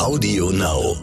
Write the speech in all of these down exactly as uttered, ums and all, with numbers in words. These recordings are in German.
Audio Now.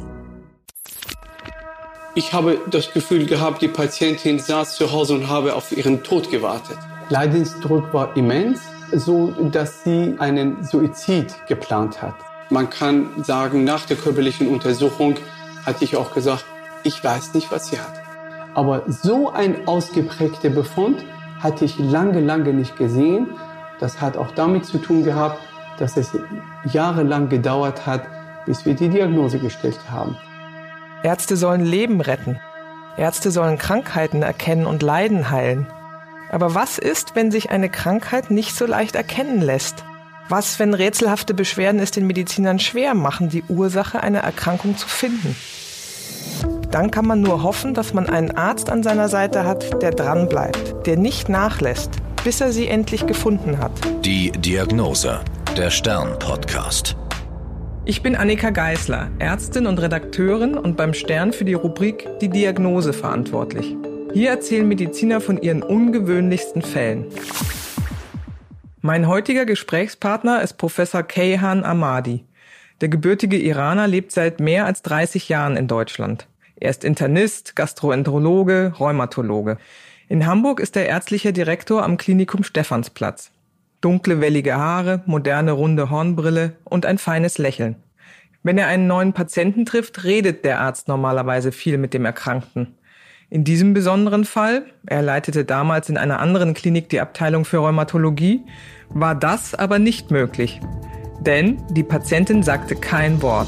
Ich habe das Gefühl gehabt, die Patientin saß zu Hause und habe auf ihren Tod gewartet. Leidensdruck war immens, so dass sie einen Suizid geplant hat. Man kann sagen, nach der körperlichen Untersuchung hatte ich auch gesagt, ich weiß nicht, was sie hat. Aber so ein ausgeprägter Befund hatte ich lange, lange nicht gesehen. Das hat auch damit zu tun gehabt, dass es jahrelang gedauert hat, bis wir die Diagnose gestellt haben. Ärzte sollen Leben retten. Ärzte sollen Krankheiten erkennen und Leiden heilen. Aber was ist, wenn sich eine Krankheit nicht so leicht erkennen lässt? Was, wenn rätselhafte Beschwerden es den Medizinern schwer machen, die Ursache einer Erkrankung zu finden? Dann kann man nur hoffen, dass man einen Arzt an seiner Seite hat, der dranbleibt, der nicht nachlässt, bis er sie endlich gefunden hat. Die Diagnose, der Stern-Podcast. Ich bin Annika Geisler, Ärztin und Redakteurin und beim Stern für die Rubrik Die Diagnose verantwortlich. Hier erzählen Mediziner von ihren ungewöhnlichsten Fällen. Mein heutiger Gesprächspartner ist Professor Keyhan Ahmadi. Der gebürtige Iraner lebt seit mehr als dreißig Jahren in Deutschland. Er ist Internist, Gastroenterologe, Rheumatologe. In Hamburg ist er ärztlicher Direktor am Klinikum Stephansplatz. Dunkle, wellige Haare, moderne, runde Hornbrille und ein feines Lächeln. Wenn er einen neuen Patienten trifft, redet der Arzt normalerweise viel mit dem Erkrankten. In diesem besonderen Fall, er leitete damals in einer anderen Klinik die Abteilung für Rheumatologie, war das aber nicht möglich. Denn die Patientin sagte kein Wort.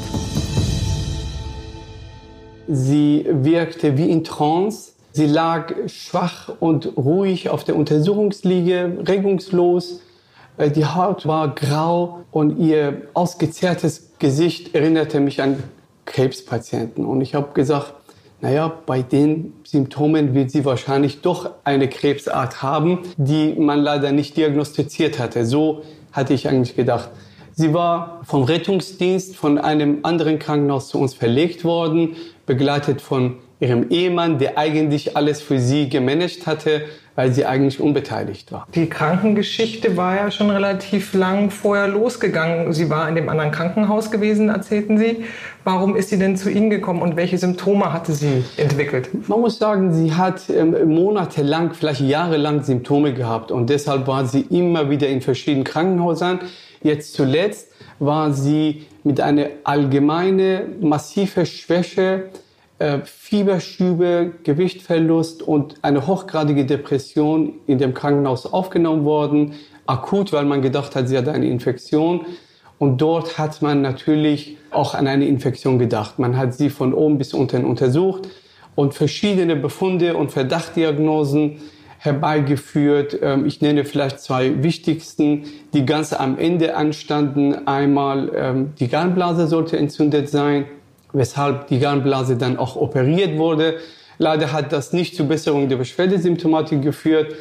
Sie wirkte wie in Trance. Sie lag schwach und ruhig auf der Untersuchungsliege, regungslos. Die Haut war grau und ihr ausgezehrtes Gesicht erinnerte mich an Krebspatienten. Und ich habe gesagt, naja, bei den Symptomen wird sie wahrscheinlich doch eine Krebsart haben, die man leider nicht diagnostiziert hatte. So hatte ich eigentlich gedacht. Sie war vom Rettungsdienst von einem anderen Krankenhaus zu uns verlegt worden, begleitet von ihrem Ehemann, der eigentlich alles für sie gemanagt hatte, weil sie eigentlich unbeteiligt war. Die Krankengeschichte war ja schon relativ lang vorher losgegangen. Sie war in dem anderen Krankenhaus gewesen, erzählten Sie. Warum ist sie denn zu Ihnen gekommen und welche Symptome hatte sie entwickelt? Man muss sagen, sie hat ähm, monatelang, vielleicht jahrelang Symptome gehabt und deshalb war sie immer wieder in verschiedenen Krankenhäusern. Jetzt zuletzt war sie mit einer allgemeinen massiven Schwäche, äh, Fieberschübe, Gewichtverlust und eine hochgradige Depression in dem Krankenhaus aufgenommen worden. Akut, weil man gedacht hat, sie hat eine Infektion. Und dort hat man natürlich auch an eine Infektion gedacht. Man hat sie von oben bis unten untersucht und verschiedene Befunde und Verdachtdiagnosen herbeigeführt. Ich nenne vielleicht zwei wichtigsten, die ganz am Ende anstanden. Einmal die Gallenblase sollte entzündet sein, weshalb die Gallenblase dann auch operiert wurde. Leider hat das nicht zur Besserung der Beschwerdesymptomatik geführt.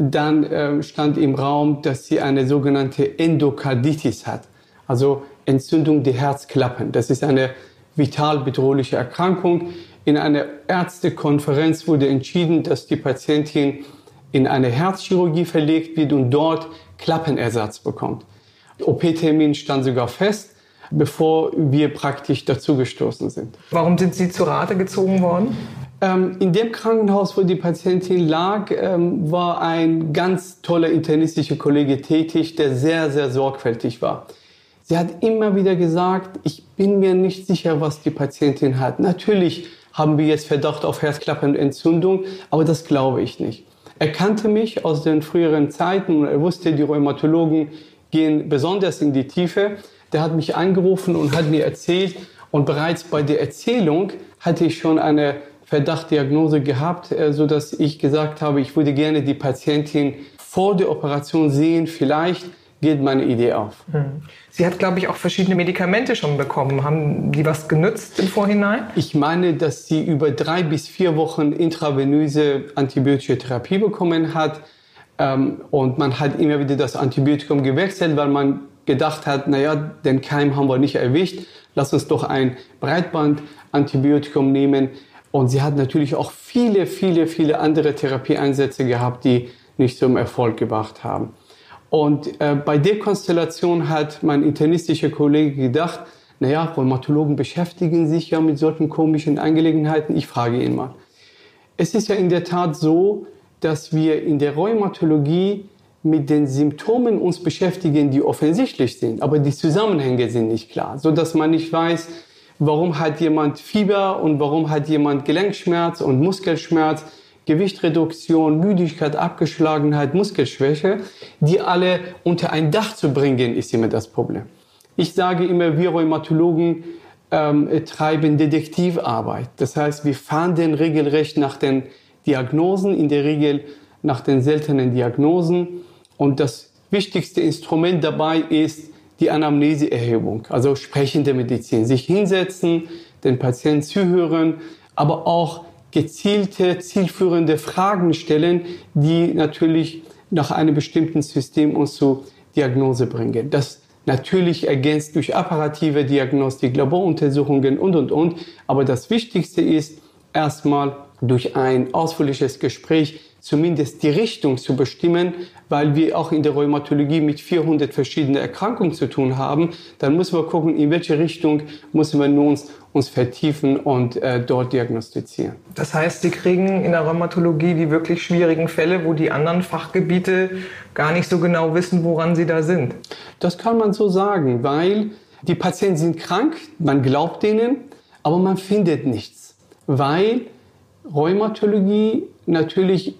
Dann stand im Raum, dass sie eine sogenannte Endokarditis hat, also Entzündung der Herzklappen. Das ist eine vital bedrohliche Erkrankung. In einer Ärztekonferenz wurde entschieden, dass die Patientin in eine Herzchirurgie verlegt wird und dort Klappenersatz bekommt. Der O P-Termin stand sogar fest, bevor wir praktisch dazugestoßen sind. Warum sind Sie zu Rate gezogen worden? Ähm, in dem Krankenhaus, wo die Patientin lag, ähm, war ein ganz toller internistischer Kollege tätig, der sehr, sehr sorgfältig war. Sie hat immer wieder gesagt, ich bin mir nicht sicher, was die Patientin hat. Natürlich haben wir jetzt Verdacht auf Herzklappenentzündung, aber das glaube ich nicht. Er kannte mich aus den früheren Zeiten und er wusste, die Rheumatologen gehen besonders in die Tiefe. Der hat mich angerufen und hat mir erzählt und bereits bei der Erzählung hatte ich schon eine Verdachtdiagnose gehabt, sodass ich gesagt habe, ich würde gerne die Patientin vor der Operation sehen, vielleicht geht meine Idee auf. Sie hat, glaube ich, auch verschiedene Medikamente schon bekommen. Haben die was genützt im Vorhinein? Ich meine, dass sie über drei bis vier Wochen intravenöse antibiotische Therapie bekommen hat. Und man hat immer wieder das Antibiotikum gewechselt, weil man gedacht hat, naja, den Keim haben wir nicht erwischt. Lass uns doch ein Breitband-Antibiotikum nehmen. Und sie hat natürlich auch viele, viele, viele andere Therapieeinsätze gehabt, die nicht zum Erfolg gebracht haben. Und äh, bei der Konstellation hat mein internistischer Kollege gedacht, naja, Rheumatologen beschäftigen sich ja mit solchen komischen Angelegenheiten. Ich frage ihn mal. Es ist ja in der Tat so, dass wir in der Rheumatologie mit den Symptomen uns beschäftigen, die offensichtlich sind, aber die Zusammenhänge sind nicht klar, sodass man nicht weiß, warum hat jemand Fieber und warum hat jemand Gelenkschmerz und Muskelschmerz, Gewichtreduktion, Müdigkeit, Abgeschlagenheit, Muskelschwäche, die alle unter ein Dach zu bringen, ist immer das Problem. Ich sage immer, wir Rheumatologen ähm, treiben Detektivarbeit. Das heißt, wir fahnden regelrecht nach den Diagnosen, in der Regel nach den seltenen Diagnosen. Und das wichtigste Instrument dabei ist die Anamneseerhebung, also sprechende Medizin. Sich hinsetzen, den Patienten zuhören, aber auch gezielte, zielführende Fragen stellen, die natürlich nach einem bestimmten System uns zur Diagnose bringen. Das natürlich ergänzt durch apparative Diagnostik, Laboruntersuchungen und, und, und. Aber das Wichtigste ist, erstmal durch ein ausführliches Gespräch zumindest die Richtung zu bestimmen, weil wir auch in der Rheumatologie mit vierhundert verschiedenen Erkrankungen zu tun haben. Dann müssen wir gucken, in welche Richtung müssen wir uns, uns vertiefen und äh, dort diagnostizieren. Das heißt, Sie kriegen in der Rheumatologie die wirklich schwierigen Fälle, wo die anderen Fachgebiete gar nicht so genau wissen, woran sie da sind. Das kann man so sagen, weil die Patienten sind krank, man glaubt denen, aber man findet nichts, weil Rheumatologie natürlich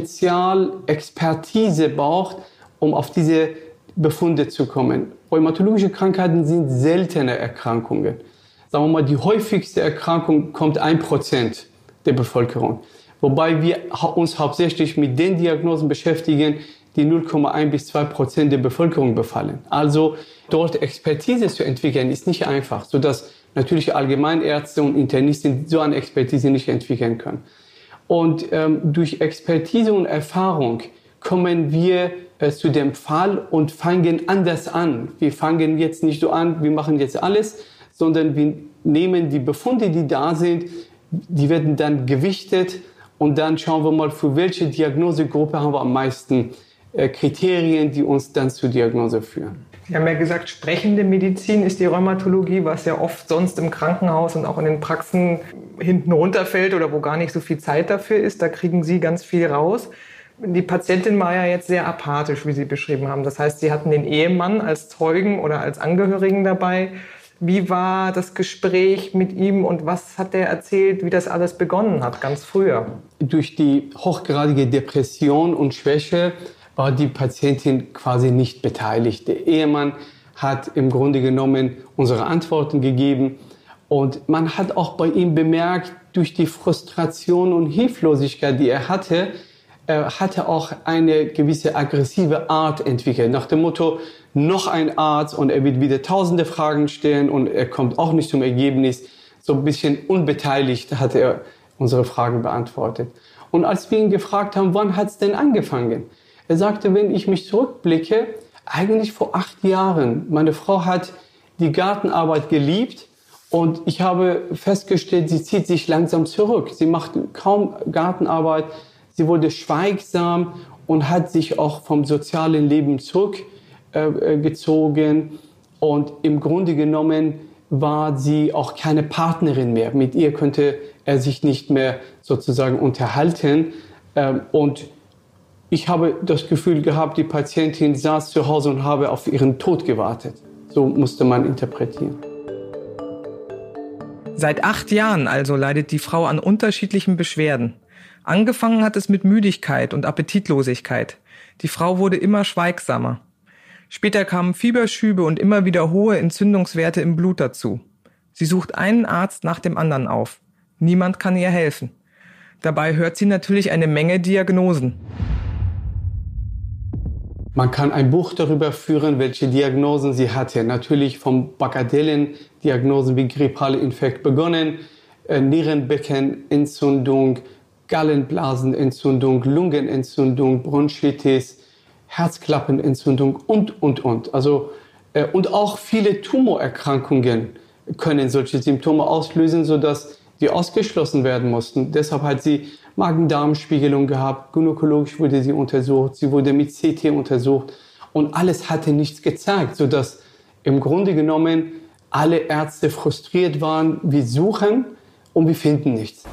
Spezialexpertise braucht, um auf diese Befunde zu kommen. Rheumatologische Krankheiten sind seltene Erkrankungen. Sagen wir mal, die häufigste Erkrankung kommt ein Prozent der Bevölkerung. Wobei wir uns hauptsächlich mit den Diagnosen beschäftigen, die null Komma eins bis zwei Prozent der Bevölkerung befallen. Also dort Expertise zu entwickeln, ist nicht einfach, sodass natürlich Allgemeinärzte und Internisten so eine Expertise nicht entwickeln können. Und ähm, durch Expertise und Erfahrung kommen wir äh, zu dem Fall und fangen anders an. Wir fangen jetzt nicht so an, wir machen jetzt alles, sondern wir nehmen die Befunde, die da sind, die werden dann gewichtet und dann schauen wir mal, für welche Diagnosegruppe haben wir am meisten äh, Kriterien, die uns dann zur Diagnose führen. Sie haben ja gesagt, sprechende Medizin ist die Rheumatologie, was ja oft sonst im Krankenhaus und auch in den Praxen hinten runterfällt oder wo gar nicht so viel Zeit dafür ist. Da kriegen Sie ganz viel raus. Die Patientin war ja jetzt sehr apathisch, wie Sie beschrieben haben. Das heißt, Sie hatten den Ehemann als Zeugen oder als Angehörigen dabei. Wie war das Gespräch mit ihm und was hat er erzählt, wie das alles begonnen hat, ganz früher? Durch die hochgradige Depression und Schwäche war die Patientin quasi nicht beteiligt. Der Ehemann hat im Grunde genommen unsere Antworten gegeben. Und man hat auch bei ihm bemerkt, durch die Frustration und Hilflosigkeit, die er hatte, äh, hat er auch eine gewisse aggressive Art entwickelt. Nach dem Motto, noch ein Arzt und er wird wieder tausende Fragen stellen und er kommt auch nicht zum Ergebnis. So ein bisschen unbeteiligt hat er unsere Fragen beantwortet. Und als wir ihn gefragt haben, wann hat es denn angefangen? Er sagte, wenn ich mich zurückblicke, eigentlich vor acht Jahren. Meine Frau hat die Gartenarbeit geliebt und ich habe festgestellt, sie zieht sich langsam zurück. Sie macht kaum Gartenarbeit, sie wurde schweigsam und hat sich auch vom sozialen Leben zurückgezogen. Und im Grunde genommen war sie auch keine Partnerin mehr. Mit ihr konnte er sich nicht mehr sozusagen unterhalten. Und ich habe das Gefühl gehabt, die Patientin saß zu Hause und habe auf ihren Tod gewartet. So musste man interpretieren. Seit acht Jahren also leidet die Frau an unterschiedlichen Beschwerden. Angefangen hat es mit Müdigkeit und Appetitlosigkeit. Die Frau wurde immer schweigsamer. Später kamen Fieberschübe und immer wieder hohe Entzündungswerte im Blut dazu. Sie sucht einen Arzt nach dem anderen auf. Niemand kann ihr helfen. Dabei hört sie natürlich eine Menge Diagnosen. Man kann ein Buch darüber führen, welche Diagnosen sie hatte. Natürlich vom Bagatellen-Diagnosen wie grippale Infekt begonnen, äh, Nierenbeckenentzündung, Gallenblasenentzündung, Lungenentzündung, Bronchitis, Herzklappenentzündung und, und, und. Also, äh, und auch viele Tumorerkrankungen können solche Symptome auslösen, sodass die ausgeschlossen werden mussten. Deshalb hat sie Magen-Darm-Spiegelung gehabt, gynäkologisch wurde sie untersucht, sie wurde mit C T untersucht und alles hatte nichts gezeigt, sodass im Grunde genommen alle Ärzte frustriert waren. Wir suchen und wir finden nichts.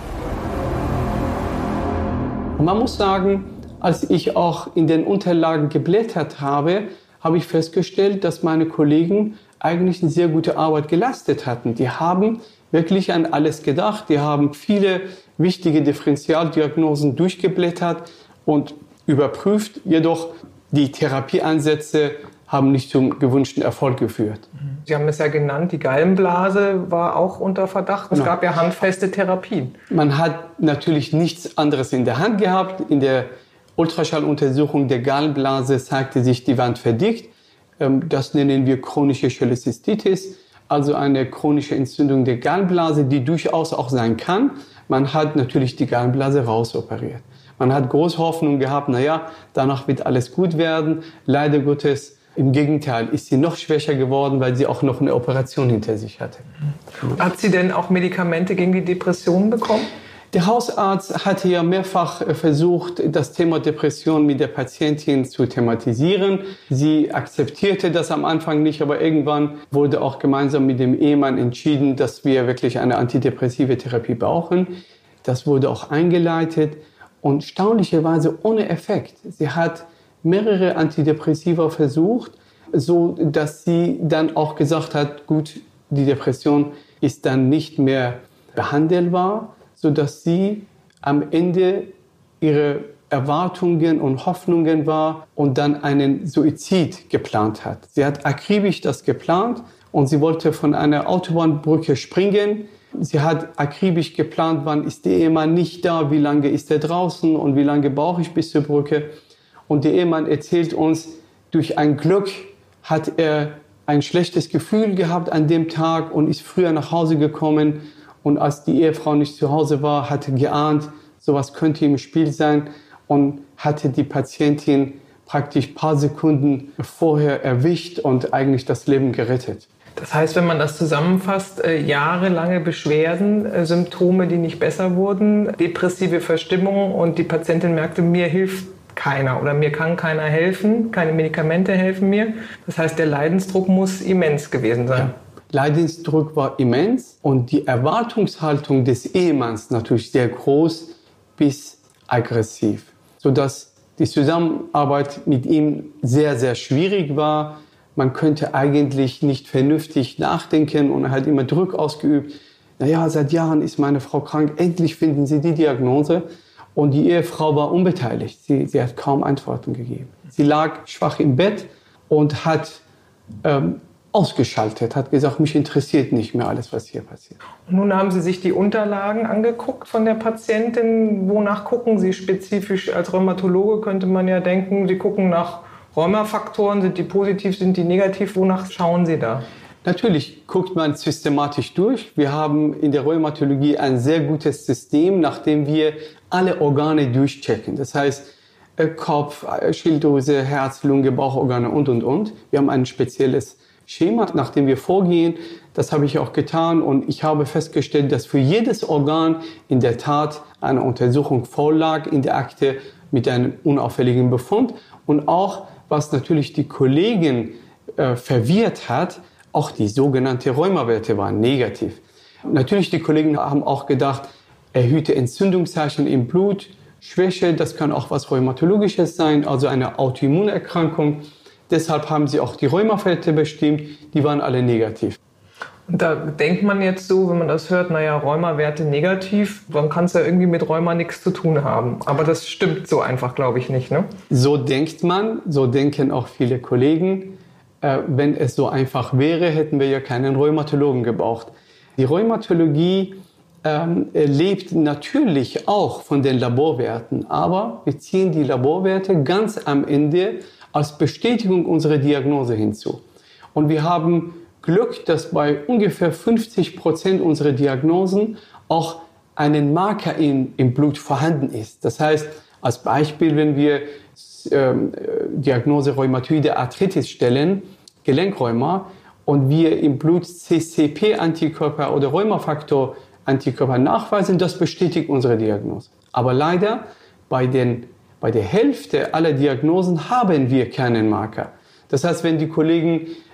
Und man muss sagen, als ich auch in den Unterlagen geblättert habe, habe ich festgestellt, dass meine Kollegen eigentlich eine sehr gute Arbeit geleistet hatten. Die haben wirklich an alles gedacht. Die haben viele wichtige Differentialdiagnosen durchgeblättert und überprüft. Jedoch die Therapieansätze haben nicht zum gewünschten Erfolg geführt. Sie haben es ja genannt, die Gallenblase war auch unter Verdacht. Es Genau. gab ja handfeste Therapien. Man hat natürlich nichts anderes in der Hand gehabt. In der Ultraschalluntersuchung der Gallenblase zeigte sich die Wand verdickt. Das nennen wir chronische Cholecystitis, also eine chronische Entzündung der Gallenblase, die durchaus auch sein kann. Man hat natürlich die Gallenblase rausoperiert. Man hat große Hoffnung gehabt, naja, danach wird alles gut werden. Leider Gottes, im Gegenteil, ist sie noch schwächer geworden, weil sie auch noch eine Operation hinter sich hatte. Hat sie denn auch Medikamente gegen die Depression bekommen? Der Hausarzt hatte ja mehrfach versucht, das Thema Depression mit der Patientin zu thematisieren. Sie akzeptierte das am Anfang nicht, aber irgendwann wurde auch gemeinsam mit dem Ehemann entschieden, dass wir wirklich eine antidepressive Therapie brauchen. Das wurde auch eingeleitet und erstaunlicherweise ohne Effekt. Sie hat mehrere Antidepressiva versucht, so dass sie dann auch gesagt hat, gut, die Depression ist dann nicht mehr behandelbar, sodass sie am Ende ihre Erwartungen und Hoffnungen war und dann einen Suizid geplant hat. Sie hat akribisch das geplant und sie wollte von einer Autobahnbrücke springen. Sie hat akribisch geplant, wann ist der Ehemann nicht da, wie lange ist er draußen und wie lange brauche ich bis zur Brücke. Und der Ehemann erzählt uns, durch ein Glück hat er ein schlechtes Gefühl gehabt an dem Tag und ist früher nach Hause gekommen. Und als die Ehefrau nicht zu Hause war, hatte geahnt, sowas könnte im Spiel sein und hatte die Patientin praktisch ein paar Sekunden vorher erwischt und eigentlich das Leben gerettet. Das heißt, wenn man das zusammenfasst, äh, jahrelange Beschwerden, äh, Symptome, die nicht besser wurden, depressive Verstimmung und die Patientin merkte, mir hilft keiner oder mir kann keiner helfen, keine Medikamente helfen mir. Das heißt, der Leidensdruck muss immens gewesen sein. Ja. Leidensdruck war immens und die Erwartungshaltung des Ehemanns natürlich sehr groß bis aggressiv, sodass die Zusammenarbeit mit ihm sehr, sehr schwierig war. Man könnte eigentlich nicht vernünftig nachdenken und er hat immer Druck ausgeübt. Naja, seit Jahren ist meine Frau krank, endlich finden Sie die Diagnose. Und die Ehefrau war unbeteiligt. Sie, sie hat kaum Antworten gegeben. Sie lag schwach im Bett und hat ähm, ausgeschaltet, hat gesagt, mich interessiert nicht mehr alles, was hier passiert. Und nun haben Sie sich die Unterlagen angeguckt von der Patientin. Wonach gucken Sie spezifisch? Als Rheumatologe könnte man ja denken, Sie gucken nach Rheumafaktoren. Sind die positiv, sind die negativ? Wonach schauen Sie da? Natürlich guckt man systematisch durch. Wir haben in der Rheumatologie ein sehr gutes System, nachdem wir alle Organe durchchecken. Das heißt, Kopf, Schilddrüse, Herz, Lunge, Bauchorgane und, und, und. Wir haben ein spezielles Schema, nach dem wir vorgehen. Das habe ich auch getan und ich habe festgestellt, dass für jedes Organ in der Tat eine Untersuchung vorlag in der Akte mit einem unauffälligen Befund. Und auch, was natürlich die Kollegen äh, verwirrt hat, auch die sogenannten Rheumawerte waren negativ. Natürlich, die Kollegen haben auch gedacht, erhöhte Entzündungszeichen im Blut, Schwäche, das kann auch was Rheumatologisches sein, also eine Autoimmunerkrankung. Deshalb haben sie auch die Rheumawerte bestimmt, die waren alle negativ. Und da denkt man jetzt so, wenn man das hört, naja, Rheumawerte negativ, dann kann es ja irgendwie mit Rheuma nichts zu tun haben. Aber das stimmt so einfach, glaube ich, nicht, ne? So denkt man, so denken auch viele Kollegen. Äh, wenn es so einfach wäre, hätten wir ja keinen Rheumatologen gebraucht. Die Rheumatologie ähm, lebt natürlich auch von den Laborwerten, aber wir ziehen die Laborwerte ganz am Ende als Bestätigung unserer Diagnose hinzu. Und wir haben Glück, dass bei ungefähr fünfzig Prozent unserer Diagnosen auch einen Marker in, im Blut vorhanden ist. Das heißt, als Beispiel, wenn wir ähm, Diagnose Rheumatoide Arthritis stellen, Gelenkrheuma, und wir im Blut C C P-Antikörper oder Rheumafaktor-Antikörper nachweisen, das bestätigt unsere Diagnose. Aber leider bei, den, bei der Hälfte aller Diagnosen haben wir keinen Marker. Das heißt, wenn die Kollegen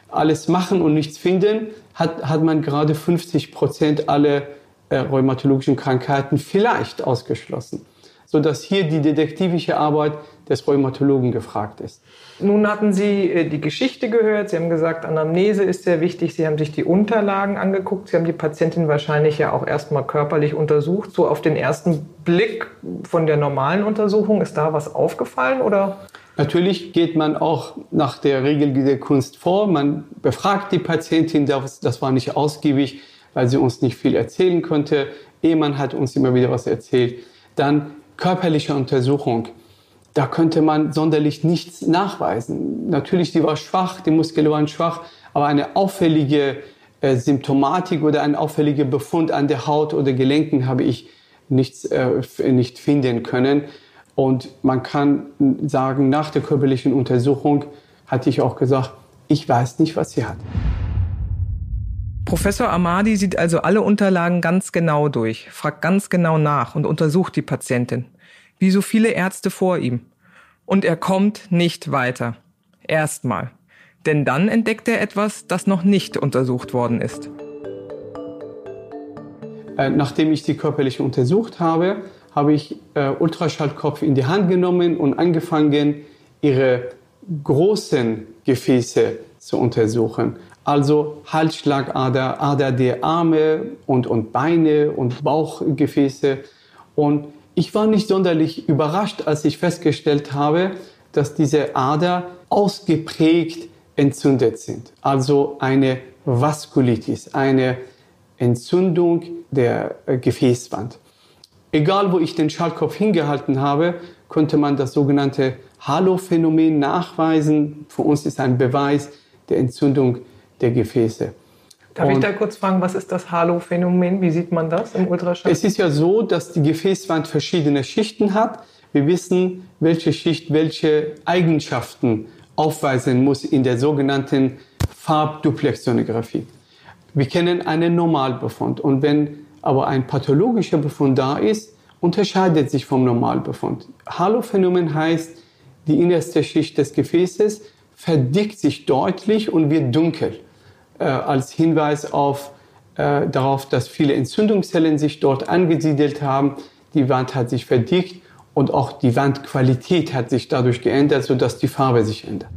alles machen und nichts finden, hat, hat man gerade fünfzig Prozent aller äh, rheumatologischen Krankheiten vielleicht ausgeschlossen. Sodass hier die detektivische Arbeit des Rheumatologen gefragt ist. Nun hatten Sie äh, die Geschichte gehört, Sie haben gesagt, Anamnese ist sehr wichtig, Sie haben sich die Unterlagen angeguckt, Sie haben die Patientin wahrscheinlich ja auch erstmal körperlich untersucht. So auf den ersten Blick von der normalen Untersuchung, ist da was aufgefallen, oder? Natürlich geht man auch nach der Regel der Kunst vor. Man befragt die Patientin, das, das war nicht ausgiebig, weil sie uns nicht viel erzählen konnte. Ehemann hat uns immer wieder was erzählt. Dann körperliche Untersuchung. Da könnte man sonderlich nichts nachweisen. Natürlich, die war schwach, die Muskeln waren schwach, aber eine auffällige äh, Symptomatik oder ein auffälliger Befund an der Haut oder Gelenken habe ich nichts, äh, nicht finden können. Und man kann sagen, nach der körperlichen Untersuchung hatte ich auch gesagt, ich weiß nicht, was sie hat. Professor Ahmadi sieht also alle Unterlagen ganz genau durch, fragt ganz genau nach und untersucht die Patientin, wie so viele Ärzte vor ihm. Und er kommt nicht weiter. Erstmal. Denn dann entdeckt er etwas, das noch nicht untersucht worden ist. Äh, nachdem ich die körperliche untersucht habe, habe ich äh, Ultraschallkopf in die Hand genommen und angefangen, ihre großen Gefäße zu untersuchen. Also Halsschlagader, Ader der Arme und, und Beine und Bauchgefäße. Und ich war nicht sonderlich überrascht, als ich festgestellt habe, dass diese Ader ausgeprägt entzündet sind. Also eine Vaskulitis, eine Entzündung der Gefäßwand. Egal, wo ich den Schallkopf hingehalten habe, konnte man das sogenannte Halo-Phänomen nachweisen. Für uns ist ein Beweis der Entzündung der Gefäße. Darf Und ich da kurz fragen, was ist das Halo-Phänomen? Wie sieht man das im Ultraschall? Es ist ja so, dass die Gefäßwand verschiedene Schichten hat. Wir wissen, welche Schicht welche Eigenschaften aufweisen muss in der sogenannten Farbduplex-Sonographie. Wir kennen einen Normalbefund. Und wenn aber ein pathologischer Befund da ist, unterscheidet sich vom Normalbefund. Halo-Phänomen heißt, die innerste Schicht des Gefäßes verdickt sich deutlich und wird dunkel. Äh, als Hinweis auf, äh, darauf, dass viele Entzündungszellen sich dort angesiedelt haben. Die Wand hat sich verdickt und auch die Wandqualität hat sich dadurch geändert, sodass die Farbe sich ändert.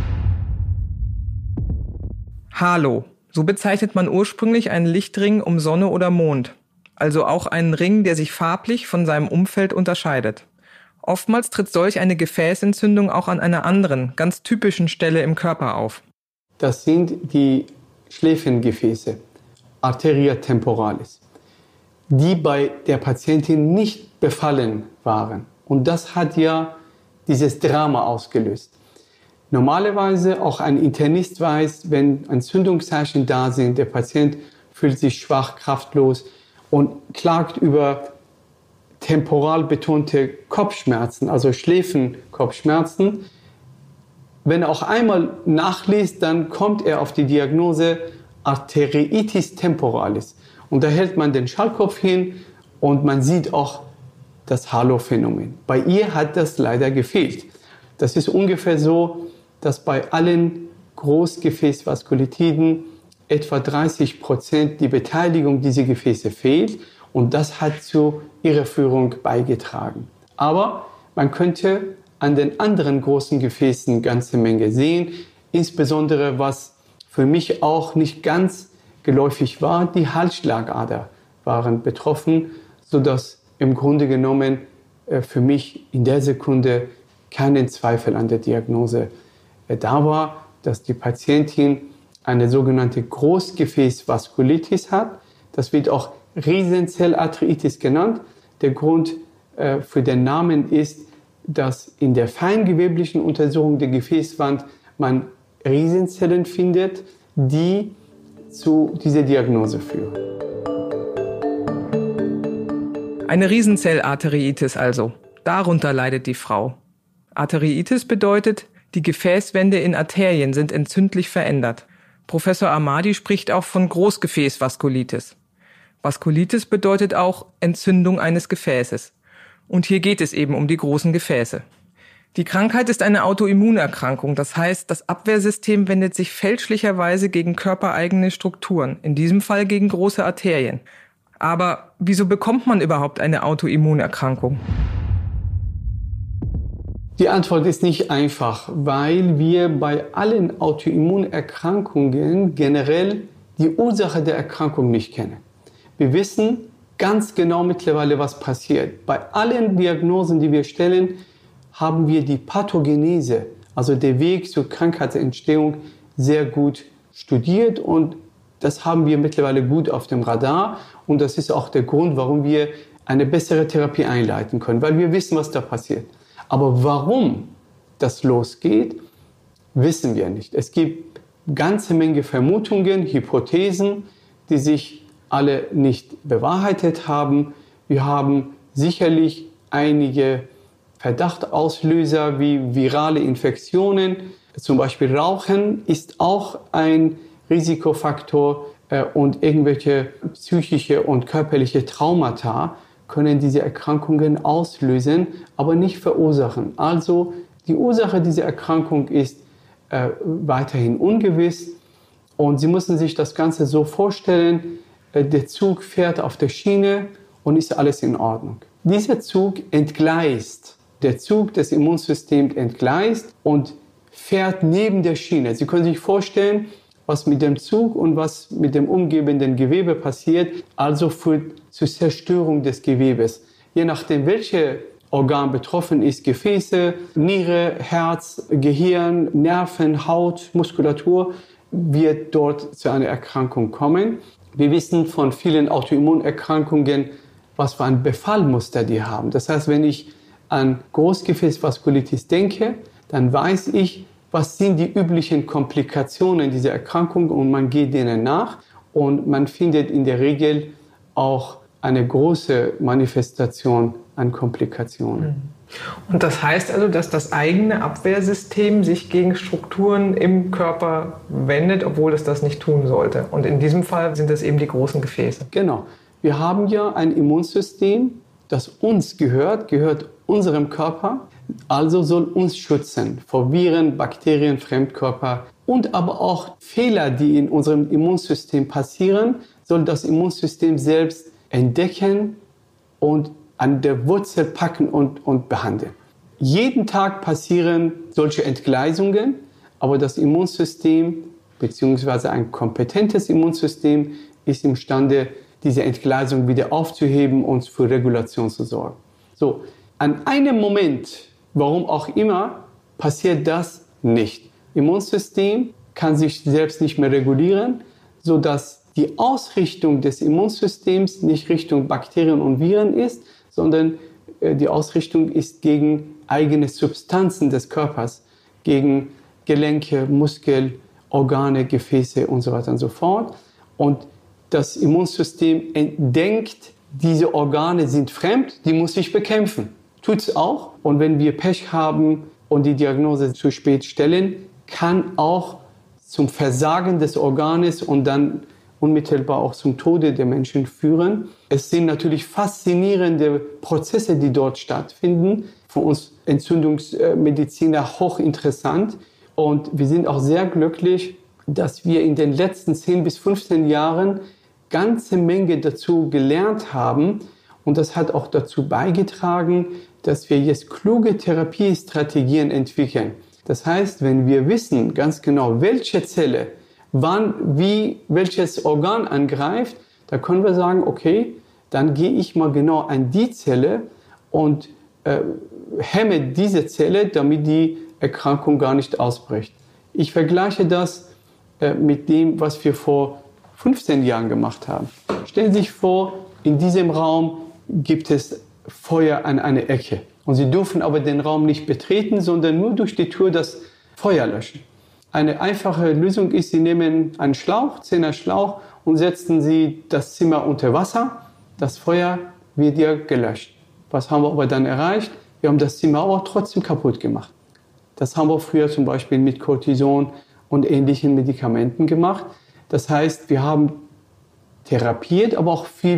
Halo. So bezeichnet man ursprünglich einen Lichtring um Sonne oder Mond. Also auch einen Ring, der sich farblich von seinem Umfeld unterscheidet. Oftmals tritt solch eine Gefäßentzündung auch an einer anderen, ganz typischen Stelle im Körper auf. Das sind die Schläfengefäße, Arteria temporalis, die bei der Patientin nicht befallen waren. Und das hat ja dieses Drama ausgelöst. Normalerweise auch ein Internist weiß, wenn Entzündungszeichen da sind, der Patient fühlt sich schwach, kraftlos und klagt über temporal betonte Kopfschmerzen, also Schläfenkopfschmerzen. Wenn er auch einmal nachliest, dann kommt er auf die Diagnose Arteriitis temporalis. Und da hält man den Schallkopf hin und man sieht auch das Halo-Phänomen. Bei ihr hat das leider gefehlt. Das ist ungefähr so, dass bei allen Großgefäßvaskulitiden etwa dreißig Prozent die Beteiligung dieser Gefäße fehlt. Und das hat zu Irreführung beigetragen. Aber man könnte an den anderen großen Gefäßen eine ganze Menge sehen. Insbesondere, was für mich auch nicht ganz geläufig war, die Halsschlagader waren betroffen, sodass im Grunde genommen für mich in der Sekunde keinen Zweifel an der Diagnose da war, dass die Patientin eine sogenannte Großgefäßvaskulitis hat. Das wird auch Riesenzellarteritis genannt. Der Grund äh, für den Namen ist, dass in der feingeweblichen Untersuchung der Gefäßwand man Riesenzellen findet, die zu dieser Diagnose führen. Eine Riesenzellarteritis also. Darunter leidet die Frau. Arteriitis bedeutet, die Gefäßwände in Arterien sind entzündlich verändert. Professor Ahmadi spricht auch von Großgefäßvaskulitis. Vaskulitis bedeutet auch Entzündung eines Gefäßes. Und hier geht es eben um die großen Gefäße. Die Krankheit ist eine Autoimmunerkrankung. Das heißt, das Abwehrsystem wendet sich fälschlicherweise gegen körpereigene Strukturen, in diesem Fall gegen große Arterien. Aber wieso bekommt man überhaupt eine Autoimmunerkrankung? Die Antwort ist nicht einfach, weil wir bei allen Autoimmunerkrankungen generell die Ursache der Erkrankung nicht kennen. Wir wissen ganz genau mittlerweile, was passiert. Bei allen Diagnosen, die wir stellen, haben wir die Pathogenese, also der Weg zur Krankheitsentstehung, sehr gut studiert und das haben wir mittlerweile gut auf dem Radar und das ist auch der Grund, warum wir eine bessere Therapie einleiten können, weil wir wissen, was da passiert. Aber warum das losgeht, wissen wir nicht. Es gibt eine ganze Menge Vermutungen, Hypothesen, die sich alle nicht bewahrheitet haben. Wir haben sicherlich einige Verdachtauslöser wie virale Infektionen, zum Beispiel Rauchen ist auch ein Risikofaktor äh, und irgendwelche psychische und körperliche Traumata können diese Erkrankungen auslösen, aber nicht verursachen. Also die Ursache dieser Erkrankung ist äh, weiterhin ungewiss und Sie müssen sich das Ganze so vorstellen, äh, der Zug fährt auf der Schiene und ist alles in Ordnung. Dieser Zug entgleist. Der Zug des Immunsystems entgleist und fährt neben der Schiene. Sie können sich vorstellen, was mit dem Zug und was mit dem umgebenden Gewebe passiert, also führt zur Zerstörung des Gewebes. Je nachdem, welches Organ betroffen ist, Gefäße, Niere, Herz, Gehirn, Nerven, Haut, Muskulatur, wird dort zu einer Erkrankung kommen. Wir wissen von vielen Autoimmunerkrankungen, was für ein Befallmuster die haben. Das heißt, wenn ich an Großgefäßvaskulitis denke, dann weiß ich, was sind die üblichen Komplikationen dieser Erkrankung und man geht denen nach und man findet in der Regel auch eine große Manifestation an Komplikationen. Und das heißt also, dass das eigene Abwehrsystem sich gegen Strukturen im Körper wendet, obwohl es das nicht tun sollte. Und in diesem Fall sind es eben die großen Gefäße. Genau. Wir haben ja ein Immunsystem, das uns gehört, gehört unserem Körper, also soll uns schützen vor Viren, Bakterien, Fremdkörper und aber auch Fehler, die in unserem Immunsystem passieren, soll das Immunsystem selbst entdecken und an der Wurzel packen und, und behandeln. Jeden Tag passieren solche Entgleisungen, aber das Immunsystem bzw. ein kompetentes Immunsystem ist imstande, diese Entgleisung wieder aufzuheben und für Regulation zu sorgen. So, an einem Moment, warum auch immer, passiert das nicht. Immunsystem kann sich selbst nicht mehr regulieren, sodass die Ausrichtung des Immunsystems nicht Richtung Bakterien und Viren ist, sondern die Ausrichtung ist gegen eigene Substanzen des Körpers, gegen Gelenke, Muskel, Organe, Gefäße und so weiter und so fort. Und das Immunsystem denkt, diese Organe sind fremd, die muss ich bekämpfen. Tut es auch. Und wenn wir Pech haben und die Diagnose zu spät stellen, kann auch zum Versagen des Organes und dann unmittelbar auch zum Tode der Menschen führen. Es sind natürlich faszinierende Prozesse, die dort stattfinden. Für uns Entzündungsmediziner hochinteressant. Und wir sind auch sehr glücklich, dass wir in den letzten zehn bis fünfzehn Jahren ganze Menge dazu gelernt haben. Und das hat auch dazu beigetragen, dass wir jetzt kluge Therapiestrategien entwickeln. Das heißt, wenn wir wissen ganz genau, welche Zelle wann, wie, welches Organ angreift, da können wir sagen, okay, dann gehe ich mal genau an die Zelle und äh, hemme diese Zelle, damit die Erkrankung gar nicht ausbricht. Ich vergleiche das äh, mit dem, was wir vor fünfzehn Jahren gemacht haben. Stellen Sie sich vor, in diesem Raum gibt es Feuer an einer Ecke. Und Sie dürfen aber den Raum nicht betreten, sondern nur durch die Tür das Feuer löschen. Eine einfache Lösung ist, Sie nehmen einen Schlauch, zehner Schlauch und setzen Sie das Zimmer unter Wasser. Das Feuer wird ja gelöscht. Was haben wir aber dann erreicht? Wir haben das Zimmer auch trotzdem kaputt gemacht. Das haben wir früher zum Beispiel mit Cortison und ähnlichen Medikamenten gemacht. Das heißt, wir haben therapiert, aber auch viel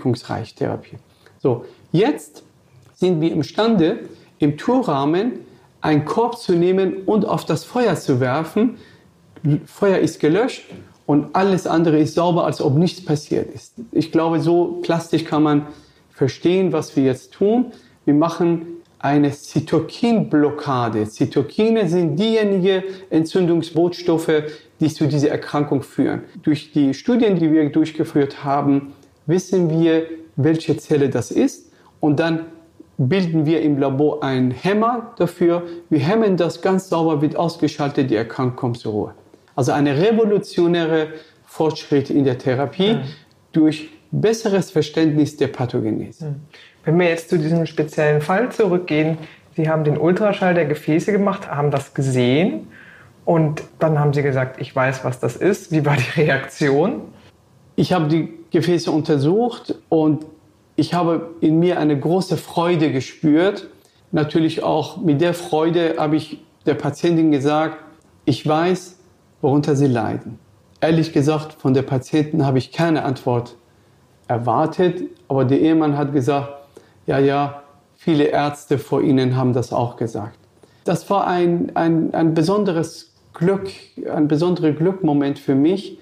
nebenwirkungsreich therapiert. So, jetzt sind wir imstande, im Türrahmen einen Korb zu nehmen und auf das Feuer zu werfen. Feuer ist gelöscht und alles andere ist sauber, als ob nichts passiert ist. Ich glaube, so plastisch kann man verstehen, was wir jetzt tun. Wir machen eine Zytokinblockade. Zytokine sind diejenigen Entzündungsbotenstoffe, die zu dieser Erkrankung führen. Durch die Studien, die wir durchgeführt haben, wissen wir, welche Zelle das ist, und dann bilden wir im Labor einen Hämmer dafür. Wir hemmen das, ganz sauber wird ausgeschaltet, die Erkrankung kommt zur Ruhe. Also eine revolutionäre Fortschritt in der Therapie mhm. durch besseres Verständnis der Pathogenese. Mhm. Wenn wir jetzt zu diesem speziellen Fall zurückgehen, Sie haben den Ultraschall der Gefäße gemacht, haben das gesehen und dann haben Sie gesagt, ich weiß, was das ist. Wie war die Reaktion? Ich habe die Gefäße untersucht und ich habe in mir eine große Freude gespürt. Natürlich auch mit der Freude habe ich der Patientin gesagt, ich weiß, worunter sie leiden. Ehrlich gesagt, von der Patientin habe ich keine Antwort erwartet, aber der Ehemann hat gesagt, ja, ja, viele Ärzte vor Ihnen haben das auch gesagt. Das war ein, ein, ein besonderes Glück, ein besonderer Glückmoment für mich,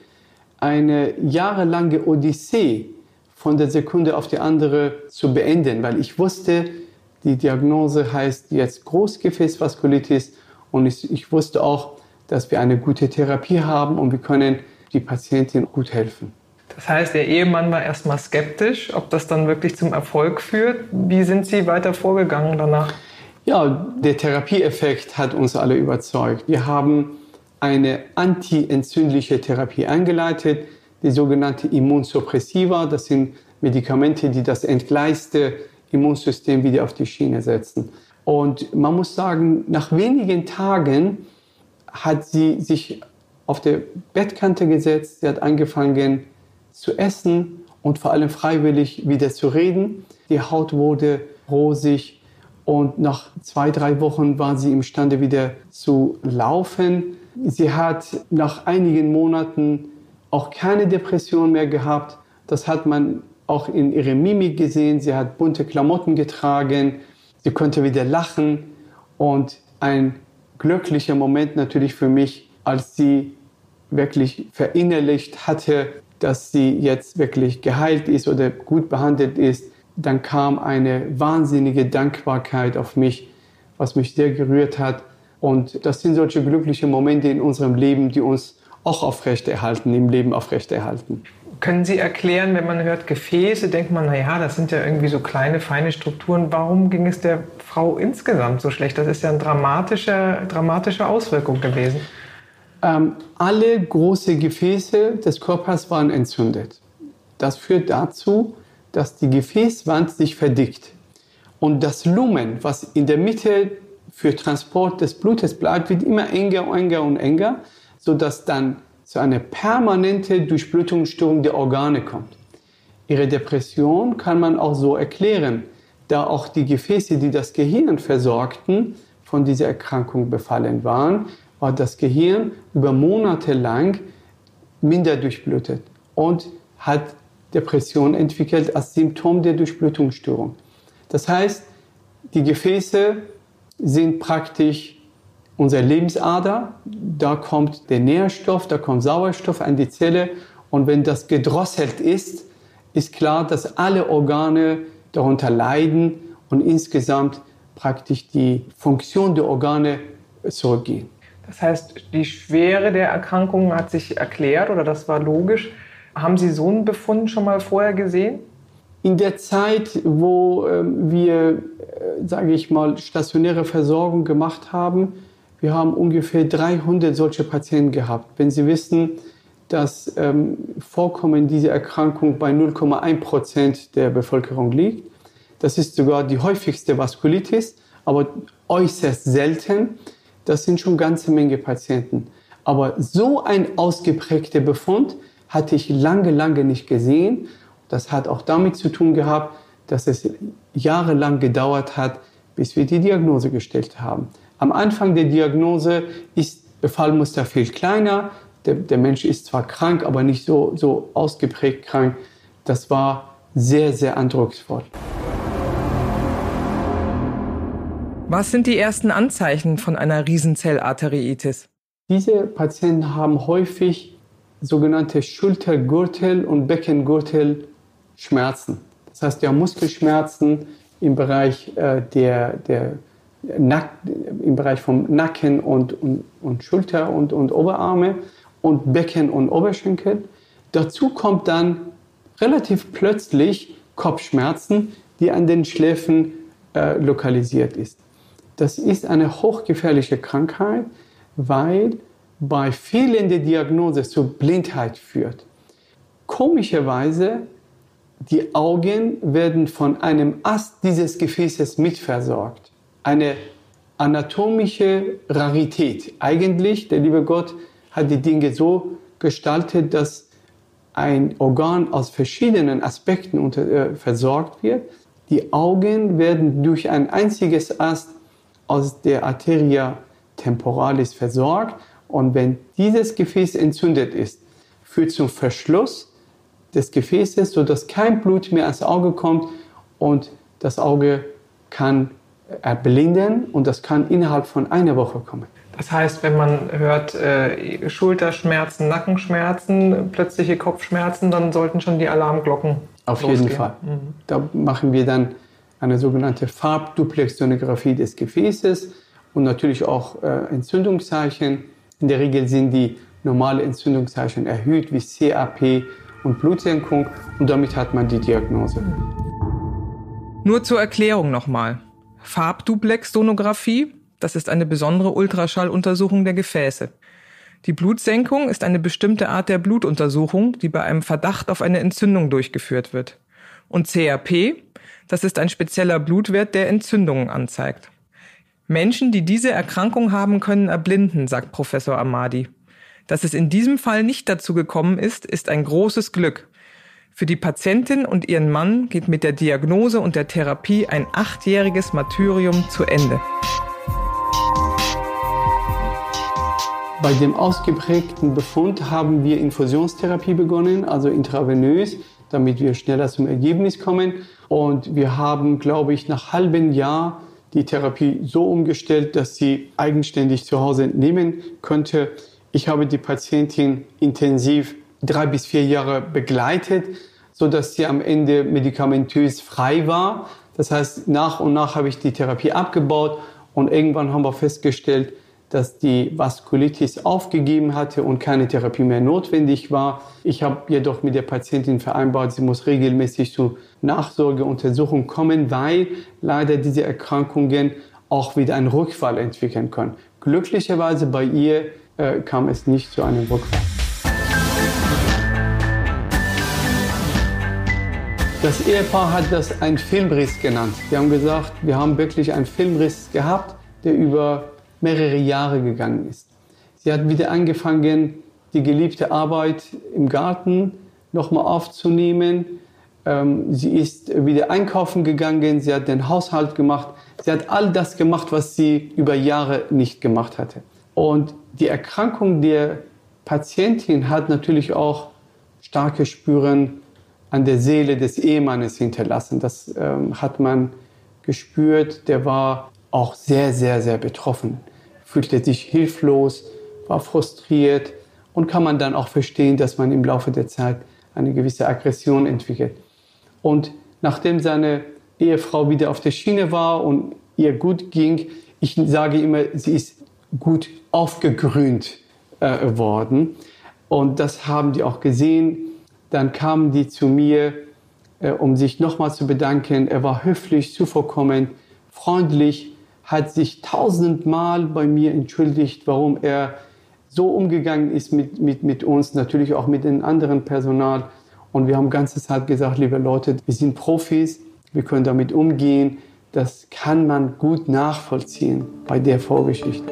eine jahrelange Odyssee von der Sekunde auf die andere zu beenden, weil ich wusste, die Diagnose heißt jetzt Großgefäßvaskulitis und ich, ich wusste auch, dass wir eine gute Therapie haben und wir können die Patientin gut helfen. Das heißt, Ihr Ehemann war erstmal skeptisch, ob das dann wirklich zum Erfolg führt. Wie sind Sie weiter vorgegangen danach? Ja, der Therapieeffekt hat uns alle überzeugt. Wir haben eine antientzündliche Therapie eingeleitet, die sogenannte Immunsuppressiva. Das sind Medikamente, die das entgleiste Immunsystem wieder auf die Schiene setzen. Und man muss sagen, nach wenigen Tagen hat sie sich auf der Bettkante gesetzt, sie hat angefangen zu essen und vor allem freiwillig wieder zu reden. Die Haut wurde rosig und nach zwei, drei Wochen war sie imstande wieder zu laufen. Sie hat nach einigen Monaten auch keine Depression mehr gehabt. Das hat man auch in ihrer Mimik gesehen. Sie hat bunte Klamotten getragen, sie konnte wieder lachen und ein glücklicher Moment natürlich für mich, als sie wirklich verinnerlicht hatte, dass sie jetzt wirklich geheilt ist oder gut behandelt ist. Dann kam eine wahnsinnige Dankbarkeit auf mich, was mich sehr gerührt hat. Und das sind solche glückliche Momente in unserem Leben, die uns auch aufrechterhalten, im Leben aufrechterhalten. Können Sie erklären, wenn man hört Gefäße, denkt man, naja, das sind ja irgendwie so kleine, feine Strukturen. Warum ging es der Frau insgesamt so schlecht? Das ist ja eine dramatische, dramatische Auswirkung gewesen. Ähm, alle großen Gefäße des Körpers waren entzündet. Das führt dazu, dass die Gefäßwand sich verdickt. Und das Lumen, was in der Mitte für Transport des Blutes bleibt, wird immer enger, enger und enger, sodass dann zu einer permanenten Durchblutungsstörung der Organe kommt. Ihre Depression kann man auch so erklären, da auch die Gefäße, die das Gehirn versorgten, von dieser Erkrankung befallen waren, war das Gehirn über Monate lang minder durchblutet und hat Depression entwickelt als Symptom der Durchblutungsstörung. Das heißt, die Gefäße sind praktisch unsere Lebensader. Da kommt der Nährstoff, da kommt Sauerstoff an die Zelle und wenn das gedrosselt ist, ist klar, dass alle Organe darunter leiden und insgesamt praktisch die Funktion der Organe zurückgehen. Das heißt, die Schwere der Erkrankung hat sich erklärt oder das war logisch. Haben Sie so einen Befund schon mal vorher gesehen? In der Zeit, wo äh, wir, äh, sage ich mal, stationäre Versorgung gemacht haben, wir haben ungefähr dreihundert solche Patienten gehabt. Wenn Sie wissen, dass ähm, Vorkommen dieser Erkrankung bei null Komma eins Prozent der Bevölkerung liegt, das ist sogar die häufigste Vaskulitis, aber äußerst selten. Das sind schon eine ganze Menge Patienten. Aber so ein ausgeprägter Befund hatte ich lange, lange nicht gesehen. Das hat auch damit zu tun gehabt, dass es jahrelang gedauert hat, bis wir die Diagnose gestellt haben. Am Anfang der Diagnose ist das Befallmuster viel kleiner. Der, der Mensch ist zwar krank, aber nicht so, so ausgeprägt krank. Das war sehr, sehr eindrucksvoll. Was sind die ersten Anzeichen von einer Riesenzellarteriitis? Diese Patienten haben häufig sogenannte Schultergürtel- und Beckengürtelschmerzen. Das heißt, die haben Muskelschmerzen im Bereich, äh, der, der Nack, im Bereich vom Nacken und, und, und Schulter und, und Oberarme und Becken und Oberschenkel. Dazu kommt dann relativ plötzlich Kopfschmerzen, die an den Schläfen äh, lokalisiert ist. Das ist eine hochgefährliche Krankheit, weil bei fehlender Diagnose zu Blindheit führt. Komischerweise, die Augen werden von einem Ast dieses Gefäßes mitversorgt. Eine anatomische Rarität. Eigentlich, der liebe Gott hat die Dinge so gestaltet, dass ein Organ aus verschiedenen Aspekten unter, äh, versorgt wird. Die Augen werden durch ein einziges Ast aus der Arteria temporalis versorgt. Und wenn dieses Gefäß entzündet ist, führt zum Verschluss des Gefäßes, sodass kein Blut mehr ans Auge kommt und das Auge kann erblinden und das kann innerhalb von einer Woche kommen. Das heißt, wenn man hört äh, Schulterschmerzen, Nackenschmerzen, plötzliche Kopfschmerzen, dann sollten schon die Alarmglocken Auf losgehen. jeden Fall. Mhm. Da machen wir dann eine sogenannte Farbduplex-Sonographie des Gefäßes und natürlich auch äh, Entzündungszeichen. In der Regel sind die normalen Entzündungszeichen erhöht, wie C A P und Blutsenkung, und damit hat man die Diagnose. Nur zur Erklärung nochmal. Farbduplex-Sonographie, das ist eine besondere Ultraschalluntersuchung der Gefäße. Die Blutsenkung ist eine bestimmte Art der Blutuntersuchung, die bei einem Verdacht auf eine Entzündung durchgeführt wird. Und C A P, das ist ein spezieller Blutwert, der Entzündungen anzeigt. Menschen, die diese Erkrankung haben, können erblinden, sagt Professor Ahmadi. Dass es in diesem Fall nicht dazu gekommen ist, ist ein großes Glück. Für die Patientin und ihren Mann geht mit der Diagnose und der Therapie ein achtjähriges Martyrium zu Ende. Bei dem ausgeprägten Befund haben wir Infusionstherapie begonnen, also intravenös, damit wir schneller zum Ergebnis kommen. Und wir haben, glaube ich, nach einem halben Jahr die Therapie so umgestellt, dass sie eigenständig zu Hause nehmen könnte. Ich habe die Patientin intensiv drei bis vier Jahre begleitet, sodass sie am Ende medikamentös frei war. Das heißt, nach und nach habe ich die Therapie abgebaut und irgendwann haben wir festgestellt, dass die Vaskulitis aufgegeben hatte und keine Therapie mehr notwendig war. Ich habe jedoch mit der Patientin vereinbart, sie muss regelmäßig zu Nachsorgeuntersuchungen kommen, weil leider diese Erkrankungen auch wieder einen Rückfall entwickeln können. Glücklicherweise bei ihr äh, kam es nicht zu einem Rückfall. Das Ehepaar hat das einen Filmriss genannt. Wir haben gesagt, wir haben wirklich einen Filmriss gehabt, der über mehrere Jahre gegangen ist. Sie hat wieder angefangen, die geliebte Arbeit im Garten nochmal aufzunehmen. Ähm, sie ist wieder einkaufen gegangen, sie hat den Haushalt gemacht. Sie hat all das gemacht, was sie über Jahre nicht gemacht hatte. Und die Erkrankung der Patientin hat natürlich auch starke Spuren an der Seele des Ehemannes hinterlassen. Das ähm, hat man gespürt. Der war auch sehr, sehr, sehr betroffen, fühlte sich hilflos, war frustriert und kann man dann auch verstehen, dass man im Laufe der Zeit eine gewisse Aggression entwickelt. Und nachdem seine Ehefrau wieder auf der Schiene war und ihr gut ging, ich sage immer, sie ist gut aufgegrünt äh, worden. Und das haben die auch gesehen. Dann kamen die zu mir, äh, um sich nochmal zu bedanken. Er war höflich, zuvorkommend, freundlich, hat sich tausendmal bei mir entschuldigt, warum er so umgegangen ist mit, mit, mit uns, natürlich auch mit dem anderen Personal. Und wir haben die ganze Zeit gesagt, liebe Leute, wir sind Profis, wir können damit umgehen. Das kann man gut nachvollziehen bei der Vorgeschichte.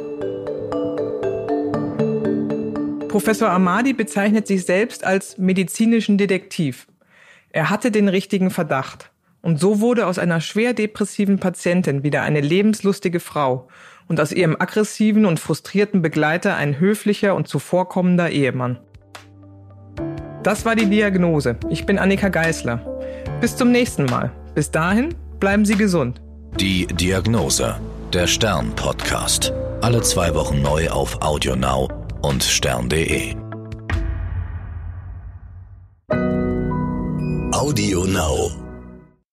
Professor Ahmadi bezeichnet sich selbst als medizinischen Detektiv. Er hatte den richtigen Verdacht. Und so wurde aus einer schwer depressiven Patientin wieder eine lebenslustige Frau und aus ihrem aggressiven und frustrierten Begleiter ein höflicher und zuvorkommender Ehemann. Das war die Diagnose. Ich bin Annika Geisler. Bis zum nächsten Mal. Bis dahin, bleiben Sie gesund. Die Diagnose. Der Stern Podcast. Alle zwei Wochen neu auf Audio Now und stern punkt de. Audio Now.